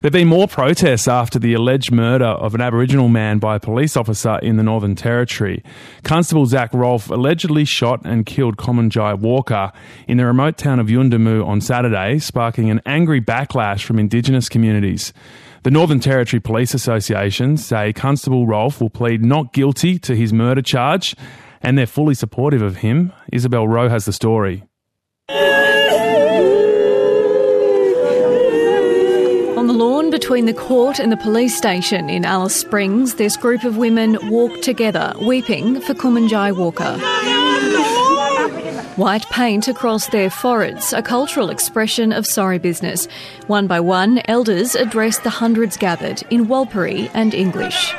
There have been more protests after the alleged murder of an Aboriginal man by a police officer in the Northern Territory. Constable Zach Rolfe allegedly shot and killed Kumanjai Walker in the remote town of Yuendumu on Saturday, sparking an angry backlash from Indigenous communities. The Northern Territory Police Association say Constable Rolfe will plead not guilty to his murder charge, and they're fully supportive of him. Isabel Rowe has the story. On the lawn between the court and the police station in Alice Springs, this group of women walked together, weeping for Kumanjai Walker. White paint across their foreheads, a cultural expression of sorry business. One by one, elders addressed the hundreds gathered in Warlpiri and English.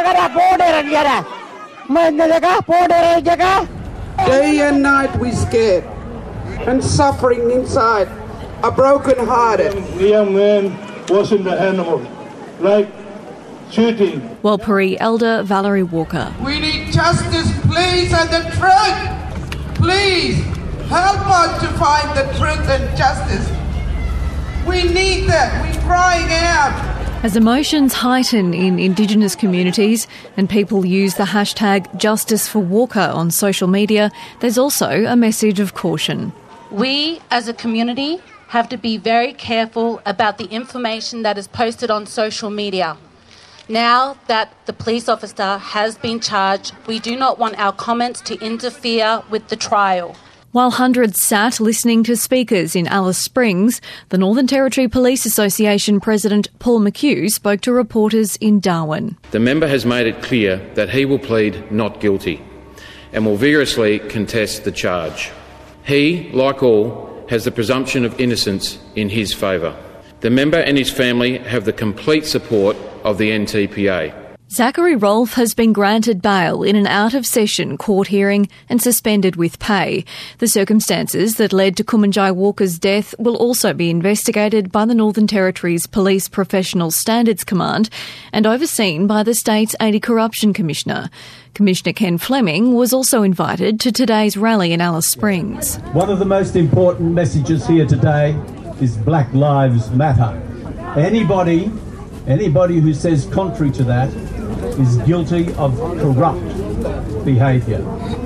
Day and night we scared and suffering inside, are broken-hearted. The young man was in the animal, like shooting. Warlpiri elder Valerie Walker. We need justice, please, and the truth. Please, help us to find the truth and justice. We need that. We're crying out. As emotions heighten in Indigenous communities and people use the hashtag Justice for Walker on social media, there's also a message of caution. We, as a community, have to be very careful about the information that is posted on social media. Now that the police officer has been charged, we do not want our comments to interfere with the trial. While hundreds sat listening to speakers in Alice Springs, the Northern Territory Police Association President Paul McHugh spoke to reporters in Darwin. The member has made it clear that he will plead not guilty and will vigorously contest the charge. He, like all, has the presumption of innocence in his favour. The member and his family have the complete support of the NTPA. Zachary Rolfe has been granted bail in an out-of-session court hearing and suspended with pay. The circumstances that led to Kumanjai Walker's death will also be investigated by the Northern Territory's Police Professional Standards Command and overseen by the state's Anti-Corruption Commissioner. Commissioner Ken Fleming was also invited to today's rally in Alice Springs. One of the most important messages here today is Black Lives Matter. Anybody who says contrary to that is guilty of corrupt behaviour.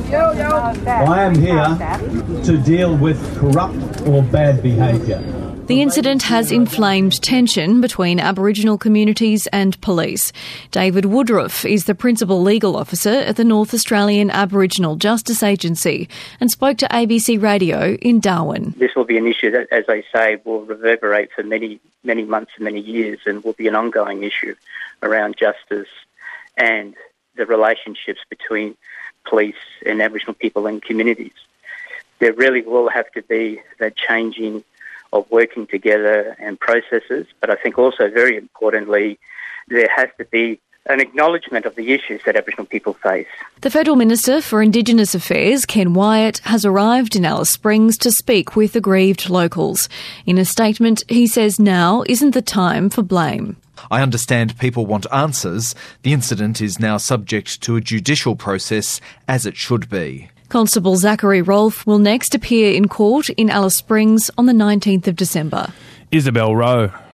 I am here to deal with corrupt or bad behaviour. The incident has inflamed tension between Aboriginal communities and police. David Woodruff is the Principal Legal Officer at the North Australian Aboriginal Justice Agency and spoke to ABC Radio in Darwin. This will be an issue that, as they say, will reverberate for many, many months and many years and will be an ongoing issue around justice and the relationships between police and Aboriginal people and communities. There really will have to be that changing of working together and processes, but I think also very importantly, there has to be an acknowledgement of the issues that Aboriginal people face. The Federal Minister for Indigenous Affairs, Ken Wyatt, has arrived in Alice Springs to speak with aggrieved locals. In a statement, he says now isn't the time for blame. I understand people want answers. The incident is now subject to a judicial process, as it should be. Constable Zachary Rolfe will next appear in court in Alice Springs on the 19th of December. Isabel Rowe.